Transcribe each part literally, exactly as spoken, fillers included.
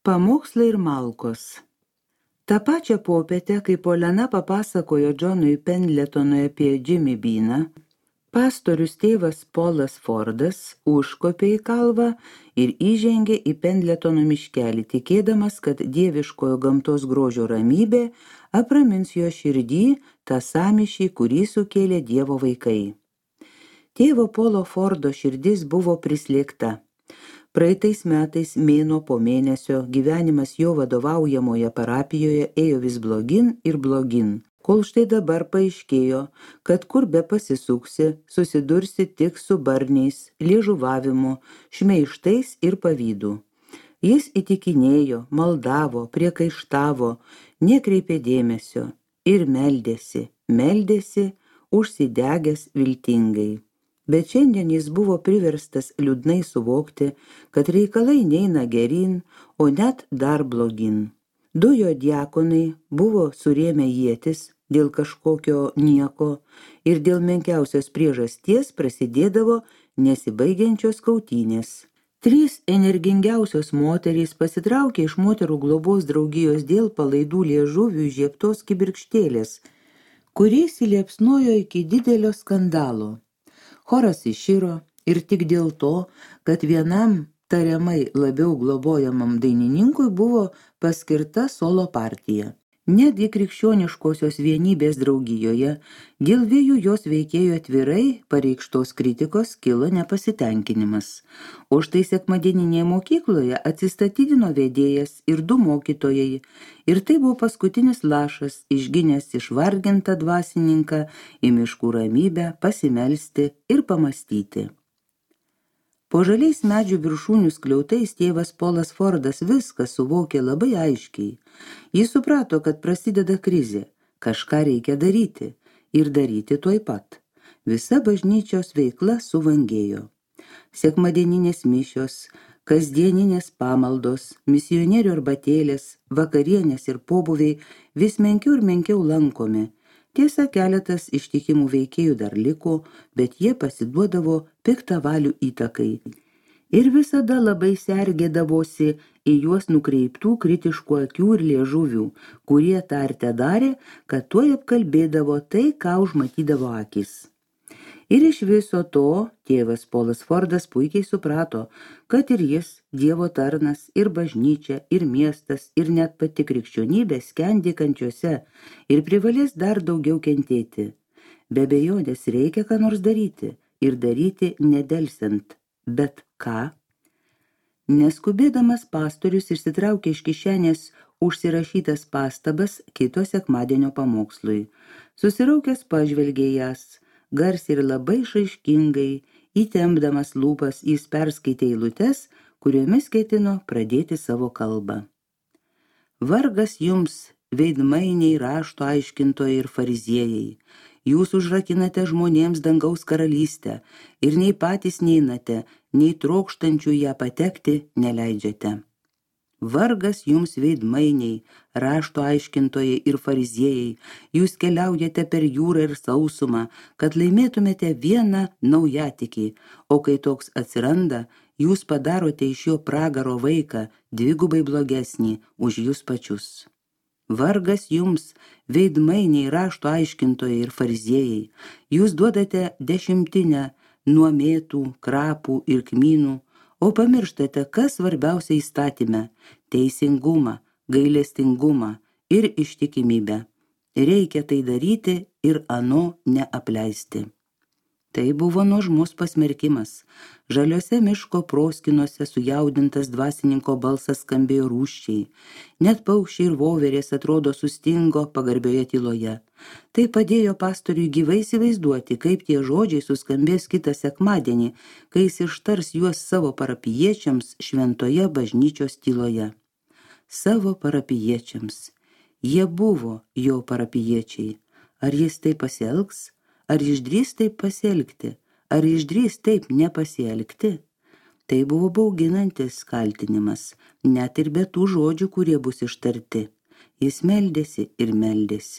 Pamokslai ir malkos. Ta pačią popietę, kai Polena papasakojo Džonui Pendletonui apie Jimmy Beaną, pastorius tėvas Polas Fordas užkopė į kalvą ir įžengė į Pendletono miškelį, tikėdamas, kad dieviškojo gamtos grožio ramybė apramins jo širdį tą sąmyšį, kurį sukėlė Dievo vaikai. Tėvo Polo Fordo širdis buvo prislėgta. Praeitais metais mėnuo po mėnesio gyvenimas jo vadovaujamoje parapijoje ėjo vis blogin ir blogin, kol štai dabar paaiškėjo, kad kur be pasisuksi, susidursi tik su barniais, liežuvavimu, šmeižtais ir pavydu. Jis įtikinėjo, maldavo, priekaištavo, nekreipė dėmesio ir meldėsi, meldėsi, užsidegęs viltingai. Bet šiandien jis buvo priverstas liūdnai suvokti, kad reikalai neina geryn, o net dar blogin. Du jo diakonai buvo surėmę ietis dėl kažkokio nieko ir dėl menkiausios priežasties prasidėdavo nesibaigiančios kautynės. Trys energingiausios moterys pasitraukė iš moterų globos draugijos dėl palaidų liežuvių įžiebtos kibirkštėlės, kuriais įliepsnojo iki didelio skandalo. Choras iširo ir tik dėl to, kad vienam tariamai labiau globojamam dainininkui buvo paskirta solo partija. Netgi krikščioniškosios vienybės draugijoje dėl dviejų jos veikėjų atvirai pareikštos kritikos kilo nepasitenkinimas. O štai sekmadieninėje mokykloje atsistatydino vedėjas ir du mokytojai, ir tai buvo paskutinis lašas išginęs išvargintą dvasininką į miškų ramybę pasimelsti ir pamastyti. Po žaliais medžių viršūnių skliautais tėvas Polas Fordas viską suvokė labai aiškiai. Jis suprato, kad prasideda krizė, kažką reikia daryti ir daryti tuoj pat. Visa bažnyčios veikla suvangėjo. Sekmadieninės mišios, kasdieninės pamaldos, misionierių arbatėlės, vakarienės ir pobūviai vis menkiau ir menkiau lankomi. Tiesa, keletas ištikimų veikėjų dar liko, bet jie pasiduodavo piktavalių įtakai ir visada labai sergėdavosi į juos nukreiptų kritiškų akių ir liežuvių, kurie tą ir tedarė, kad tuoj apkalbėdavo tai, ką užmatydavo akis. Ir iš viso to tėvas Polas Fordas puikiai suprato, kad ir jis, Dievo tarnas, ir bažnyčia, ir miestas, ir net pati krikščionybė skendi kančiose ir privalės dar daugiau kentėti. Be abejonės reikia ką nors daryti ir daryti nedelsiant. Bet ką? Neskubėdamas pastorius išsitraukė iš kišenės užsirašytas pastabas kito sekmadienio pamokslui. Susiraukęs pažvelgė jas, garsiai ir labai šaiškingai, įtempdamas lūpas, jis perskaitė eilutes, kuriomis ketino pradėti savo kalbą. Vargas jums, veidmainiai, rašto aiškintojai ir fariziejai, jūs užrakinate žmonėms dangaus karalystę ir nei patys neinate, nei trokštančių ją patekti neleidžiate. Vargas jums, veidmainiai, rašto aiškintojai ir fariziejai, jūs keliaujate per jūrą ir sausumą, kad laimėtumėte vieną naujatikį, o kai toks atsiranda, jūs padarote iš jo pragaro vaiką dvigubai blogesnį už jūs pačius. Vargas jums, veidmainiai, rašto aiškintojai ir fariziejai, jūs duodate dešimtinę nuo mėtų, krapų ir kmynų, o pamirštate, kas svarbiausia įstatyme – teisingumą, gailestingumą ir ištikimybę. Reikia tai daryti ir ano neapleisti. Tai buvo nuožmus pasmerkimas. Žaliuose miško proskinuose sujaudintas dvasininko balsas skambėjo rūsčiai. Net paukščiai ir voverės atrodo sustingo pagarbioje tyloje. Tai padėjo pastoriui gyvai įsivaizduoti, kaip tie žodžiai suskambės kitą sekmadienį, kai jis ištars juos savo parapijiečiams šventoje bažnyčios tyloje. Savo parapijiečiams. Jie buvo jo parapijiečiai. Ar jis taip pasielgs? Ar išdrįs taip pasielgti? Ar išdrįs taip nepasielgti? Tai buvo bauginantis kaltinimas, net ir be tų žodžių, kurie bus ištarti. Jis meldėsi ir meldėsi.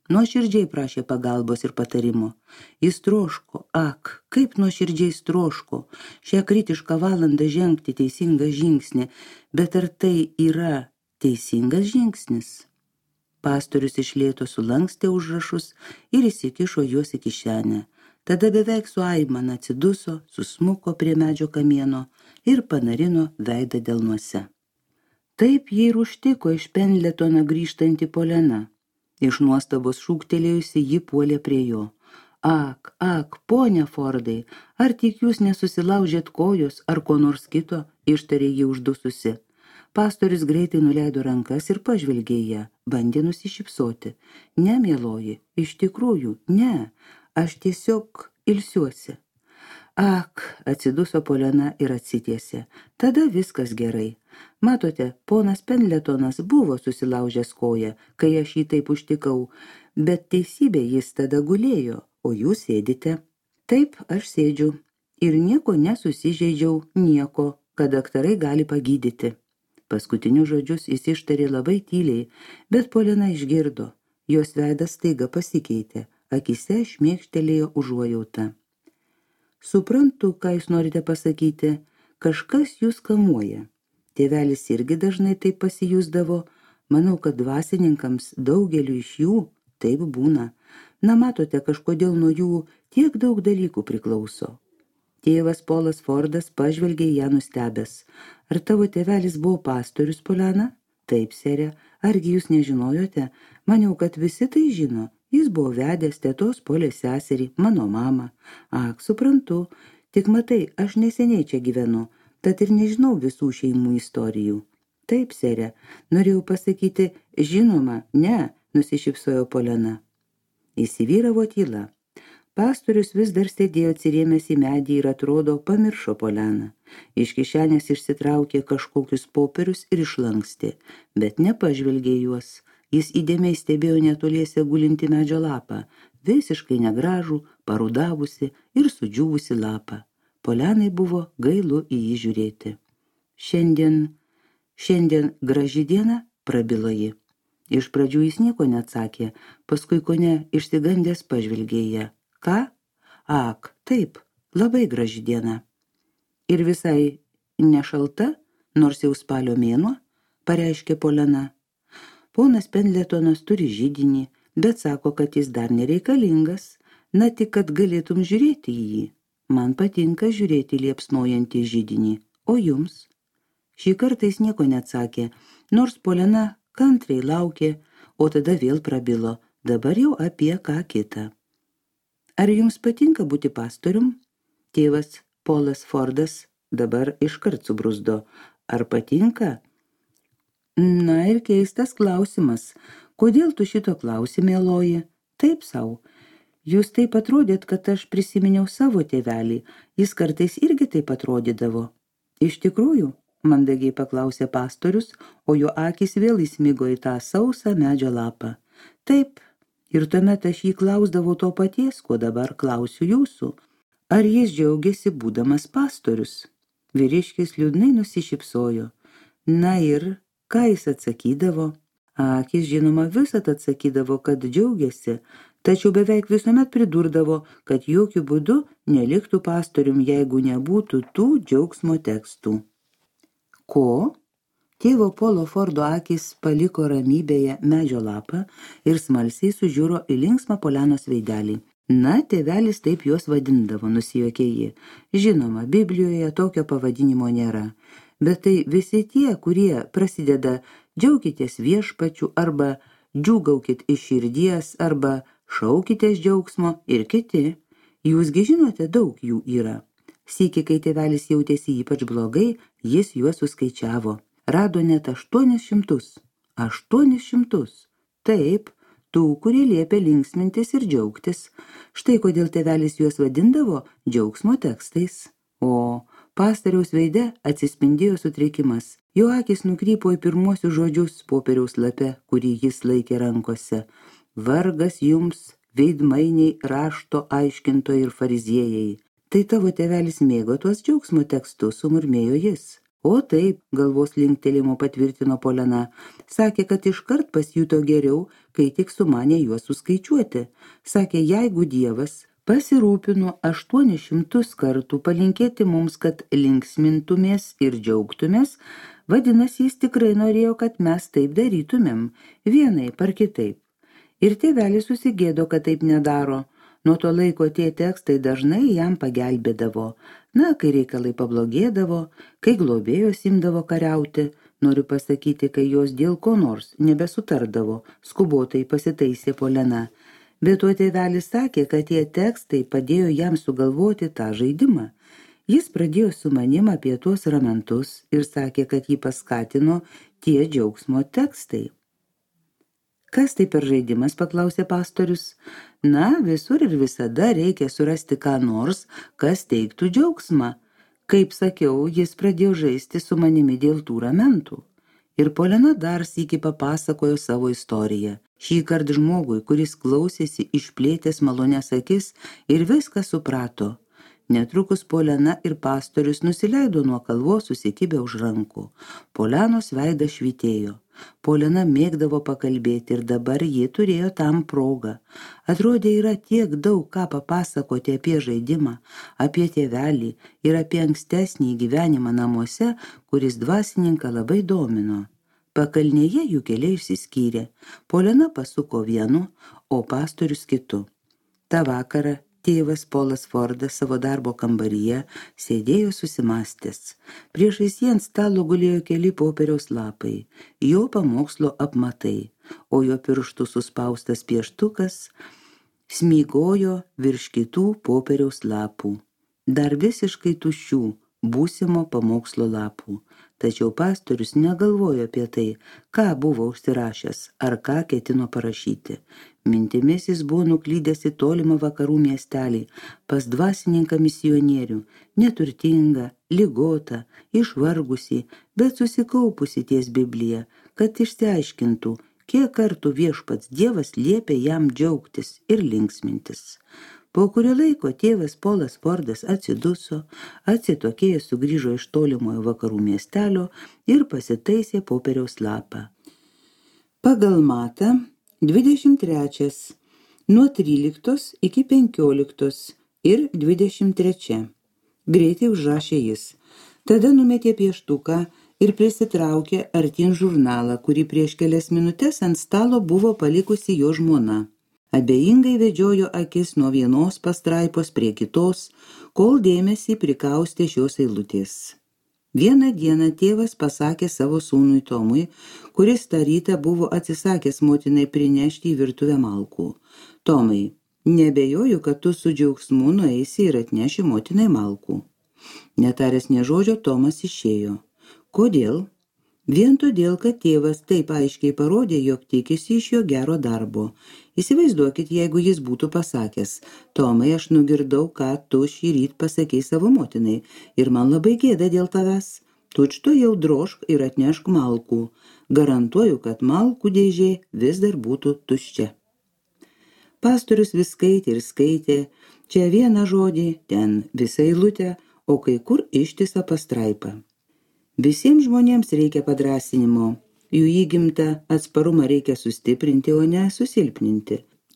Nuoširdžiai prašė pagalbos ir patarimo. Jis troško, ak, kaip nuoširdžiai jis troško, šią kritišką valandą žengti teisingą žingsnį, bet ar tai yra teisingas žingsnis? Pastorius iš lėto sulankstė užrašus ir įsikišo juos į kišenę. Tada beveik su aimana atsiduso, susmuko prie medžio kamieno ir panarino veidą delnuose. Taip jį ir užtiko iš Pendletono grįžtanti Polena. Iš nuostabos šūktelėjusi ji puolė prie jo. Ak, ak, ponia Fordai, ar tik jūs nesusilaužėt kojos ar ko nors kito, ištarė ji uždususi. Pastorius greitai nuleido rankas ir pažvelgė į ją, bandė nusišypsoti. Ne, mieloji, iš tikrųjų, ne, aš tiesiog ilsiuosi. Ak, atsiduso Polena ir atsitiesė. Tada viskas gerai. Matote, ponas Pendletonas buvo susilaužęs koją, kai aš jį taip užtikau, bet teisybė jis tada gulėjo, o jūs sėdite. Taip, aš sėdžiu ir nieko nesusižeidžiau, nieko, kad daktarai gali pagydyti. Paskutinius žodžius jis ištarė labai tyliai, bet Polena išgirdo. Jos veidas staiga pasikeitė, akise šmėkštelėjo užuojauta. Suprantu, ką jūs norite pasakyti, kažkas jūs kamuoja. Tėvelis irgi dažnai taip pasijusdavo, manau, kad dvasininkams daugeliu iš jų taip būna. Na, matote, kažkodėl nuo jų tiek daug dalykų priklauso. Tėvas Polas Fordas pažvelgė ją nustebęs. Ar tavo tėvelis buvo pastorius, Polena? Taip, sere, argi jūs nežinojote? Maniau, kad visi tai žino. Jis buvo vedęs tetos Polės seserį, mano mamą. Ak, suprantu, tik matai, aš neseniai čia gyvenu, tad ir nežinau visų šeimų istorijų. Taip, sere, norėjau pasakyti, žinoma, ne, nusišypsojo Polena. Įsivyravo tyla. Pastorius vis dar sėdėjo atsirėmęs į medį ir atrodo pamiršo Poleną. Iš kišenės išsitraukė kažkokius popierius ir išlankstė, bet nepažvelgė juos. Jis įdėmiai stebėjo netoliese gulinti medžio lapą, visiškai negražų, parudavusi ir sudžiūvusi lapą. Polenai buvo gailu į jį žiūrėti. Šiandien, šiandien graži diena, prabilo ji. Iš pradžių jis nieko neatsakė, paskui kone išsigandęs pažvelgė į ją. Ką? Ak, taip, labai graži diena. Ir visai nešalta, nors jau spalio mėnuo, pareiškė Polena. Ponas Pendletonas turi židinį, bet sako, kad jis dar nereikalingas, na tik, kad galėtum žiūrėti į jį. Man patinka žiūrėti liepsnojantį židinį, o jums? Šį kartą jis nieko neatsakė, nors Polena kantriai laukė, o tada vėl prabilo, dabar jau apie ką kitą. Ar jums patinka būti pastorium? Tėvas Polas Fordas dabar iškart subruzdo. Ar patinka? Na ir keistas klausimas. Kodėl tu šito klausi, mieloji? Taip sau. Jūs taip atrodėt, kad aš prisiminiau savo tėvelį. Jis kartais irgi taip atrodydavo. Iš tikrųjų, mandagiai paklausė pastorius, o jo akys vėl įsmigo į tą sausą medžio lapą. Taip. Ir tuomet aš jį klausdavau to paties, ko dabar klausiu jūsų. Ar jis džiaugiasi būdamas pastorius? Vyriškis liūdnai nusišypsojo. Na ir ką jis atsakydavo? Akis, žinoma, visat atsakydavo, kad džiaugiasi, tačiau beveik visuomet pridurdavo, kad jokių būdų neliktų pastorium, jeigu nebūtų tų džiaugsmo tekstų. Ko? Tėvo Polo Fordo akys paliko ramybėje medžio lapą ir smalsiai sužiūro į linksmą Polenos veidelį. Na, tėvelis taip juos vadindavo, nusijuokė ji. Žinoma, Biblijoje tokio pavadinimo nėra, bet tai visi tie, kurie prasideda džiaukitės viešpačiu arba džiūgaukit iš širdies arba šaukitės džiaugsmo ir kiti. Jūsgi žinote, daug jų yra. Sykį, kai tėvelis jautėsi ypač blogai, jis juos suskaičiavo. Rado net aštuonis šimtus. Aštuonis šimtus. Taip, tų, kurie liepia linksmintis ir džiaugtis. Štai kodėl tėvelis juos vadindavo džiaugsmo tekstais. O pastoriaus veide atsispindėjo sutrikimas. Jo akis nukrypo į pirmuosius žodžius popieriaus lape, kurį jis laikė rankose. Vargas jums, veidmainiai, rašto aiškintojai ir fariziejai. Tai tavo tėvelis mėgo tuos džiaugsmo tekstus, sumurmėjo jis. O taip, galvos linktelimo patvirtino Polena. Sakė, kad iškart pasijuto geriau, kai tik sumanė juos suskaičiuoti. Sakė, jeigu Dievas pasirūpino aštuonis šimtus kartų palinkėti mums, kad linksmintumės ir džiaugtumės, vadinasi, jis tikrai norėjo, kad mes taip darytumėm, vienaip ar kitaip. Ir tėvelis susigėdo, kad taip nedaro. Nuo to laiko tie tekstai dažnai jam pagelbėdavo. Na, kai reikalai pablogėdavo, kai globėjos imdavo kariauti, noriu pasakyti, kai jos dėl ko nors nebesutardavo, skubotai pasitaisė Polena. Bet to tėvelis sakė, kad tie tekstai padėjo jam sugalvoti tą žaidimą. Jis pradėjo su manim apie tuos ramentus ir sakė, kad jį paskatino tie džiaugsmo tekstai. Kas tai per žaidimas, paklausė pastorius. Na, visur ir visada reikia surasti ką nors, kas teiktų džiaugsmą. Kaip sakiau, jis pradėjo žaisti su manimi dėl tų ramentų. Ir Polena dar sykį papasakojo savo istoriją. Šį kartą žmogui, kuris klausėsi išplėtęs malonės akis ir viską suprato. Netrukus Polena ir pastorius nusileido nuo kalvos susikibę už rankų. Polenos veidas švytėjo. Polena mėgdavo pakalbėti ir dabar ji turėjo tam progą. Atrodė, yra tiek daug ką papasakoti apie žaidimą, apie tėvelį ir apie ankstesnį gyvenimą namuose, kuris dvasininką labai domino. Pakalnėje jų keliai išsiskyrė. Polena pasuko vienu, o pastorius kitu. Ta vakarą tėvas Polas Fordas savo darbo kambaryje sėdėjo susimastęs. Priešais jį ant stalo gulėjo keli popieriaus lapai, jo pamokslo apmatai, o jo pirštų suspaustas pieštukas smygojo virš kitų popieriaus lapų, dar visiškai tuščių būsimo pamokslo lapų. Tačiau pastorius negalvojo apie tai, ką buvo užsirašęs ar ką ketino parašyti. Mintimis jis buvo nuklydęs į tolimą vakarų miestelį, pas dvasininką misionierių, neturtingą, ligotą, išvargusį, bet susikaupusi ties Bibliją, kad išsiaiškintų, kiek kartų viešpats Dievas liepė jam džiaugtis ir linksmintis. Po kurio laiko tėvas Polas Fordas atsiduso, atsitokėjęs sugrįžo iš tolimojo vakarų miestelio ir pasitaisė popieriaus lapą. Pagal matą dvidešimt trečias, nuo tryliktos iki penkioliktos ir dvidešimt trečia. Greitai užrašė jis. Tada numetė pieštuką ir prisitraukė artin žurnalą, kurį prieš kelias minutes ant stalo buvo palikusi jo žmona. Abejingai vedžiojo akis nuo vienos pastraipos prie kitos, kol dėmesį prikaustė šios eilutės. Vieną dieną tėvas pasakė savo sūnui Tomui, kuris tą rytą buvo atsisakęs motinai prinešti į virtuvę malkų. Tomai, nebejoju, kad tu su džiaugsmu nueisi ir atneši motinai malkų. Netaręs nė žodžio, Tomas išėjo. Kodėl? Vien todėl, kad tėvas taip aiškiai parodė, jog tikisi iš jo gero darbo. Įsivaizduokit, jeigu jis būtų pasakęs, Tomai, aš nugirdau, ką tu šį ryt pasakei savo motinai ir man labai gėda dėl tavęs. Tučto jau drožk ir atnešk malkų. Garantuoju, kad malkų dėžė vis dar būtų tuščia. Pastorius vis skaitė ir skaitė, čia vieną žodį, ten visą eilutę, o kai kur ištisą pastraipą. Visiems žmonėms reikia padrąsinimo, jų įgimtą atsparumą reikia sustiprinti, o ne susilpninti.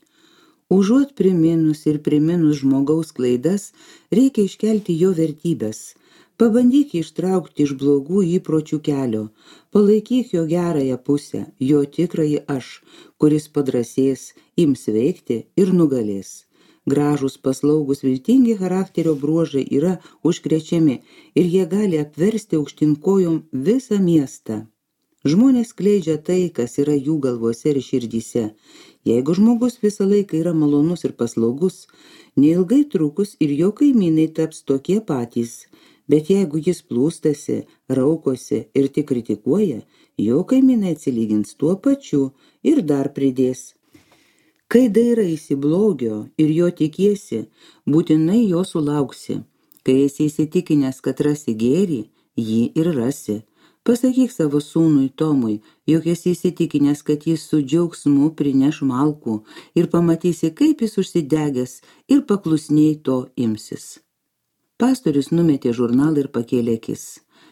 Užuot priminus ir priminus žmogaus klaidas, reikia iškelti jo vertybės. Pabandyk ištraukti iš blogų įpročių kelio, palaikyk jo gerąją pusę, jo tikrąjį aš, kuris padrąsės, ims veikti ir nugalės. Gražūs, paslaugus, viltingi charakterio bruožai yra užkrečiami ir jie gali apversti aukštinkojom visą miestą. Žmonės skleidžia tai, kas yra jų galvose ir širdyse. Jeigu žmogus visą laiką yra malonus ir paslaugus, neilgai trukus ir jo kaimynai taps tokie patys. Bet jeigu jis plūstasi, raukosi ir tik kritikuoja, jo kaimynai atsilygins tuo pačiu ir dar pridės. Kai dairaisi blogio ir jo tikiesi, būtinai jo sulauksi. Kai esi įsitikinęs, kad rasi gėrį, jį ir rasi. Pasakyk savo sūnui Tomui, jog esi įsitikinęs, kad jis su džiaugsmu prineš malkų ir pamatysi, kaip jis užsidegęs ir paklusniai to imsis. Pastorius numetė žurnalą ir pakėlė akis.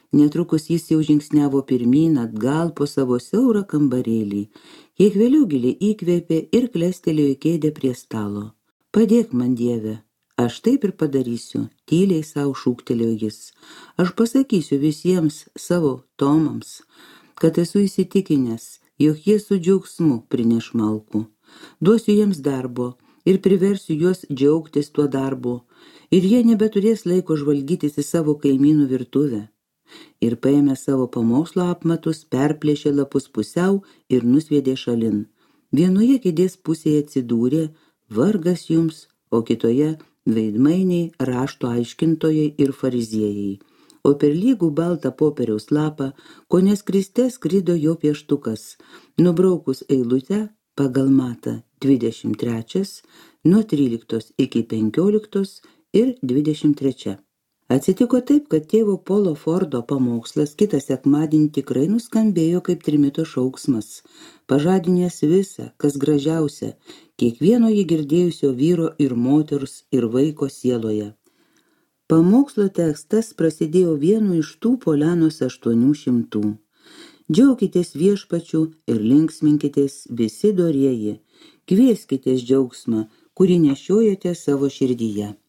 Netrukus jis jau žingsniavo pirmyn atgal po savo siaurą kambarėlį, kiek vėliau giliai įkvėpė ir klestelėjo į kėdę prie stalo. Padėk man, Dieve, aš taip ir padarysiu, tyliai savo šūktelėjo jis. Aš pasakysiu visiems savo tomams, kad esu įsitikinęs, jog jie su džiaugsmu prineš malkų. Duosiu jiems darbo ir priversiu juos džiaugtis tuo darbu, ir jie nebeturės laiko žvalgytis į savo kaimynų virtuvę. Ir paėmė savo pamokslo apmatus, perplėšė lapus pusiau ir nusviedė šalin. Vienoje kėdės pusėje atsidūrė vargas jums, o kitoje veidmainiai, rašto aiškintojai ir fariziejai. O per lygų baltą popieriaus lapą, kone skriste skrido jo pieštukas, nubraukus eilutę pagal Matą dvidešimt trečias, nuo tryliktos iki penkioliktos ir dvidešimt trečia. Atsitiko taip, kad tėvo Polo Fordo pamokslas kitą sekmadienį tikrai nuskambėjo kaip trimito šauksmas, pažadinęs visą, kas gražiausia, kiekvieno jį girdėjusio vyro ir moters ir vaiko sieloje. Pamokslo tekstas prasidėjo vienu iš tų Polianos aštuonių šimtų. Džiaukitės viešpačiu ir linksminkitės visi dorieji, kvieskitės džiaugsmą, kurį nešiojate savo širdyje.